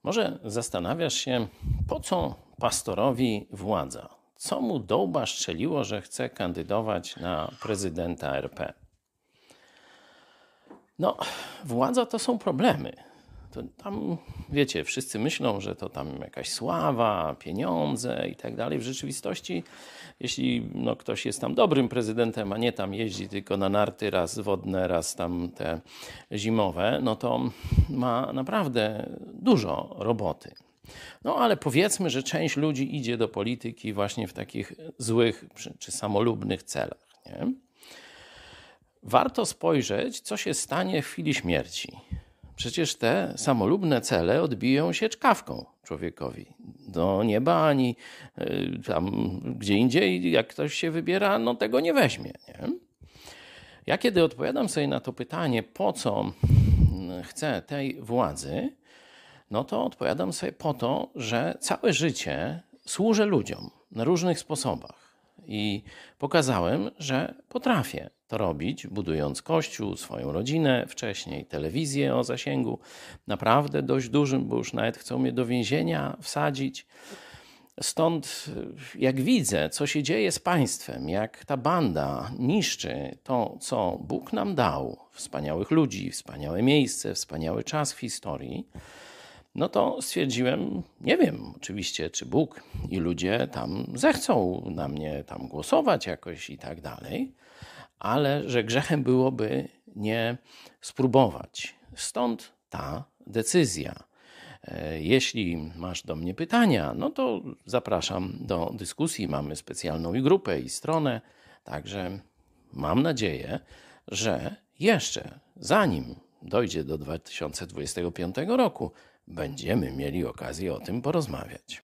Może zastanawiasz się, po co pastorowi władza? Co mu do łba strzeliło, że chce kandydować na prezydenta RP? No, władza to są problemy. To tam, wiecie, wszyscy myślą, że to tam jakaś sława, pieniądze i tak dalej. W rzeczywistości, jeśli ktoś jest tam dobrym prezydentem, a nie tam jeździ tylko na narty, raz wodne, raz tam te zimowe, no to ma naprawdę dużo roboty. No ale powiedzmy, że część ludzi idzie do polityki właśnie w takich złych czy samolubnych celach, nie? Warto spojrzeć, co się stanie w chwili śmierci. Przecież te samolubne cele odbiją się czkawką człowiekowi. Do nieba ani tam gdzie indziej, jak ktoś się wybiera, no tego nie weźmie, nie? Ja kiedy odpowiadam sobie na to pytanie, po co chcę tej władzy, no to odpowiadam sobie po to, że całe życie służę ludziom na różnych sposobach. I pokazałem, że potrafię to robić, budując kościół, swoją rodzinę, wcześniej telewizję o zasięgu naprawdę dość dużym, bo już nawet chcą mnie do więzienia wsadzić. Stąd jak widzę, co się dzieje z państwem, jak ta banda niszczy to, co Bóg nam dał, wspaniałych ludzi, wspaniałe miejsce, wspaniały czas w historii, no to stwierdziłem, nie wiem oczywiście, czy Bóg i ludzie tam zechcą na mnie tam głosować jakoś i tak dalej, ale że grzechem byłoby nie spróbować. Stąd ta decyzja. Jeśli masz do mnie pytania, no to zapraszam do dyskusji. Mamy specjalną i grupę, i stronę, także mam nadzieję, że jeszcze zanim dojdzie do 2025 roku, będziemy mieli okazję o tym porozmawiać.